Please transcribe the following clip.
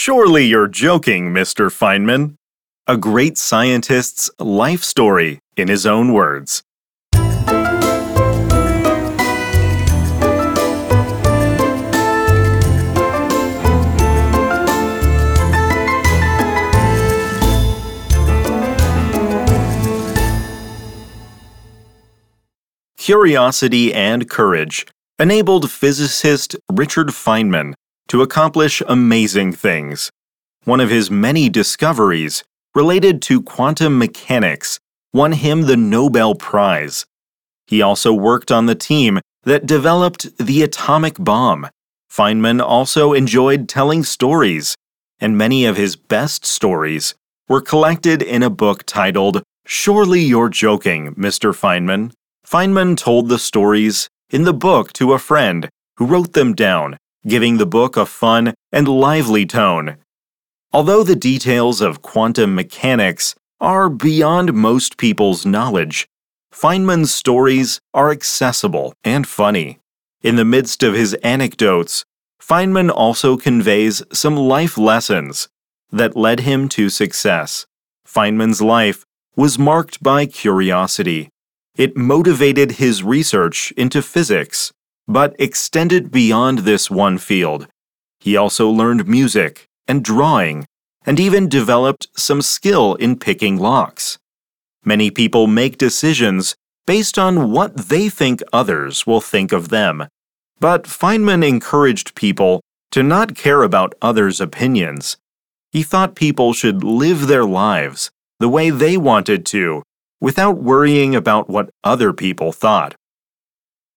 Surely you're joking, Mr. Feynman. A great scientist's life story in his own words. Curiosity and courage enabled physicist Richard Feynman to accomplish amazing things. One of his many discoveries, related to quantum mechanics, won him the Nobel Prize. He also worked on the team that developed the atomic bomb. Feynman also enjoyed telling stories, and many of his best stories were collected in a book titled Surely You're Joking, Mr. Feynman. Feynman told the stories in the book to a friend who wrote them down, giving the book a fun and lively tone. Although the details of quantum mechanics are beyond most people's knowledge, Feynman's stories are accessible and funny. In the midst of his anecdotes, Feynman also conveys some life lessons that led him to success. Feynman's life was marked by curiosity. It motivated his research into physics, but extended beyond this one field. He also learned music and drawing, and even developed some skill in picking locks. Many people make decisions based on what they think others will think of them, but Feynman encouraged people to not care about others' opinions. He thought people should live their lives the way they wanted to, without worrying about what other people thought.